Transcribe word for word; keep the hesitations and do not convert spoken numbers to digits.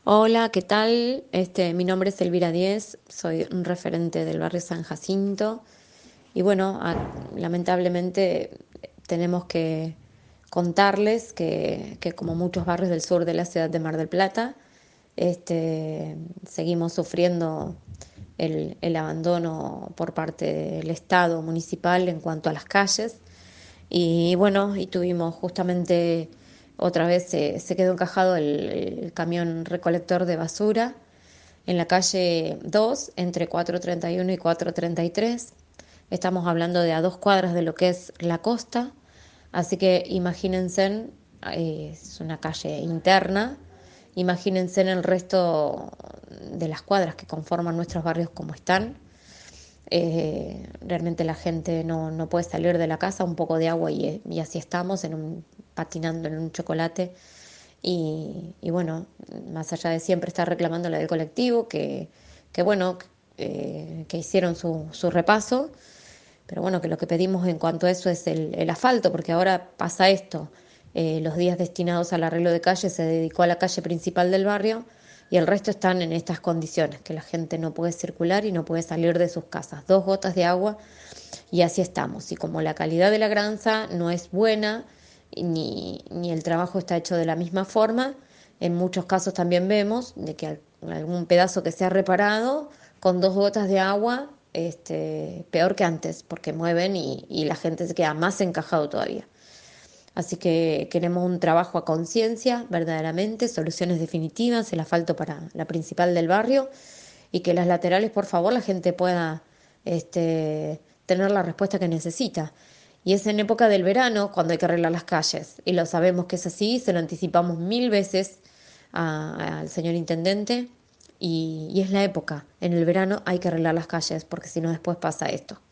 Hola, ¿qué tal? Este, mi nombre es Elvira Díez, soy un referente del barrio San Jacinto y bueno, a- lamentablemente tenemos que contarles que, que como muchos barrios del sur de la ciudad de Mar del Plata, este, seguimos sufriendo el, el abandono por parte del Estado municipal en cuanto a las calles. Y bueno, y tuvimos justamente otra vez se, se quedó encajado el, el camión recolector de basura en la calle dos entre cuatro treinta y uno y cuatro treinta y tres. Estamos hablando de a dos cuadras de lo que es la costa, así que imagínense, eh, es una calle interna, imagínense en el resto de las cuadras que conforman nuestros barrios como están. Eh, realmente la gente no, no puede salir de la casa, un poco de agua y, y así estamos, en un, patinando en un chocolate. Y, y bueno, más allá de siempre estar reclamando la del colectivo, que, que bueno, eh, que hicieron su, su repaso, pero bueno, que lo que pedimos en cuanto a eso es el, el asfalto, porque ahora pasa esto. Eh, los días destinados al arreglo de calle se dedicó a la calle principal del barrio y el resto están en estas condiciones, que la gente no puede circular y no puede salir de sus casas. Dos gotas de agua y así estamos. Y como la calidad de la granza no es buena, ni, ni el trabajo está hecho de la misma forma, en muchos casos también vemos de que algún pedazo que se ha reparado con dos gotas de agua, este, peor que antes, porque mueven y, y la gente se queda más encajado todavía. Así que queremos un trabajo a conciencia, verdaderamente, soluciones definitivas, el asfalto para la principal del barrio y que las laterales, por favor, la gente pueda este, tener la respuesta que necesita. Y es en época del verano cuando hay que arreglar las calles. Y lo sabemos que es así, se lo anticipamos mil veces a- al señor intendente. Y, y es la época. En el verano hay que arreglar las calles porque si no después pasa esto.